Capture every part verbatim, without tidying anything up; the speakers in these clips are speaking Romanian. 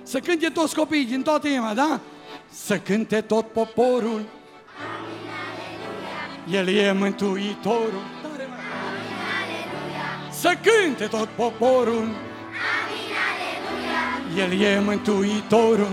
Să cânte toți copiii din toată inima, da? Să cânte tot poporul. El e Mântuitorul. Tare, mă. Să cânte tot poporul. El e Mântuitorul.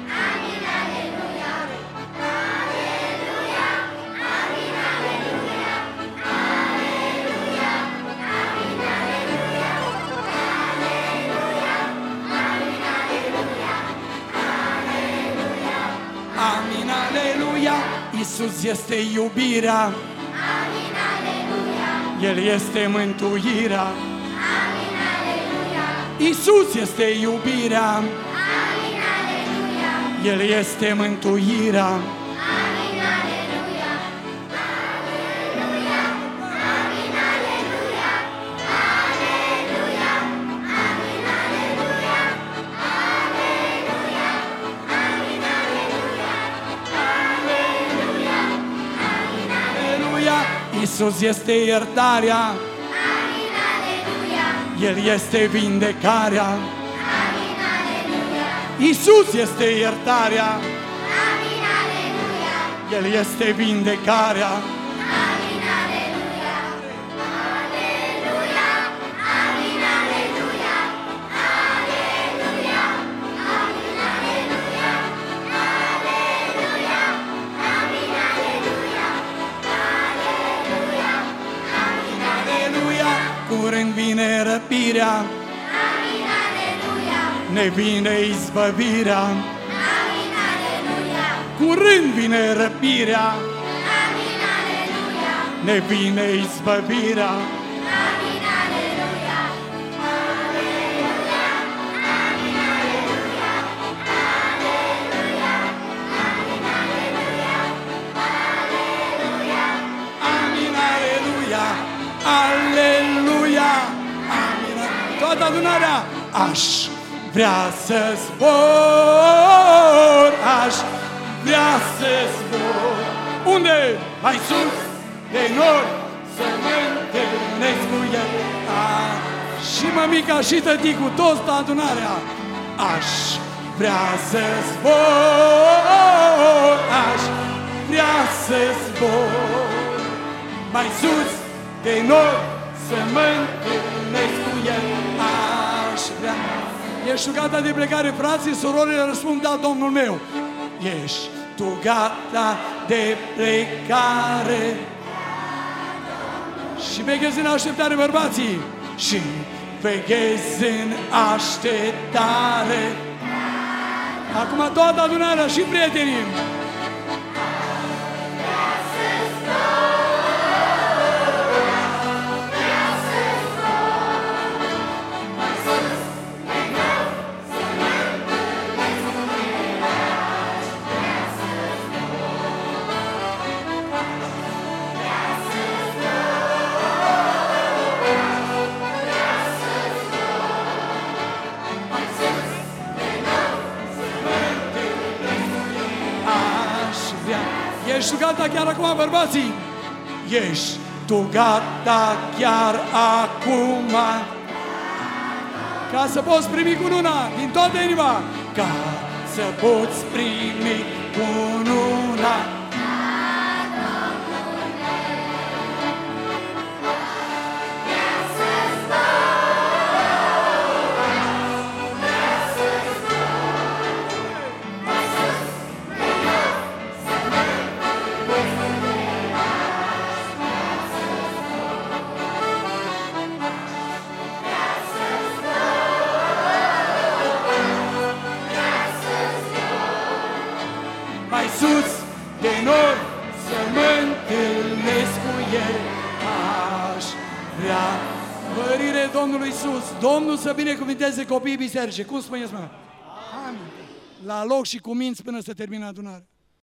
Amin, aleluia. Iisus este iubirea. Amin, aleluia. El este mântuirea. Amin, aleluia. Iisus este iubirea. Amin, aleluia. El este mântuirea. Amin, aleluia. Aleluia. Amin, aleluia. Aleluia. Amin, aleluia. Aleluia. Amin, aleluia. Aleluia. Amin, Aleluia. Iisus este iertarea. Amin, aleluia. El este vindecarea. Amin, aleluia. Iisus este iertarea. Amin, aleluia. El este vindecarea. Amin, aleluia. Aleluia. Amin, aleluia. Aleluia. Amin, aleluia. Aleluia. Amin, aleluia. Aleluia. Amin, Aleluia. Curând vine răpirea. Amin, aleluia. Ne vine izbăvirea. Amin, aleluia. Curând vine răpirea. Amin, aleluia. Ne vine izbăvirea. Amin, aleluia. Aleluia. Amin, aleluia. Aleluia. Amin, aleluia. Aleluia. Amin, aleluia. Aleluia. Amin. Toată adunarea. Aș vrea să zbor. Aș vrea să zbor. Unde? Mai sus de nori să mă întâlnesc cu el. A, și mămica și tăticul, toți adunarea. Aș vrea să zbor. Aș vrea să zbor. Mai sus de nori să mă întâlnesc cu el. Aș vrea. Ești tu gata de plecare, frații, surorile? Răspund, da, Domnul meu. Ești tu gata de plecare? Și veghezi în așteptare, bărbații. Și veghezi în așteptare. Acum toată adunarea și prietenii. Ești tu gata chiar acum, bărbații? Ești tu gata chiar acum? Ca să poți primi cununa din toată inima. Ca să poți primi cununa. Mai sus de nori să mă întâlnesc cu el. Aș vrea. Mărire Domnului Iisus. Domnul să binecuvinteze copiii bisericii. Cum spuneți, mă? Amin. La loc și cu minți până să termină adunarea.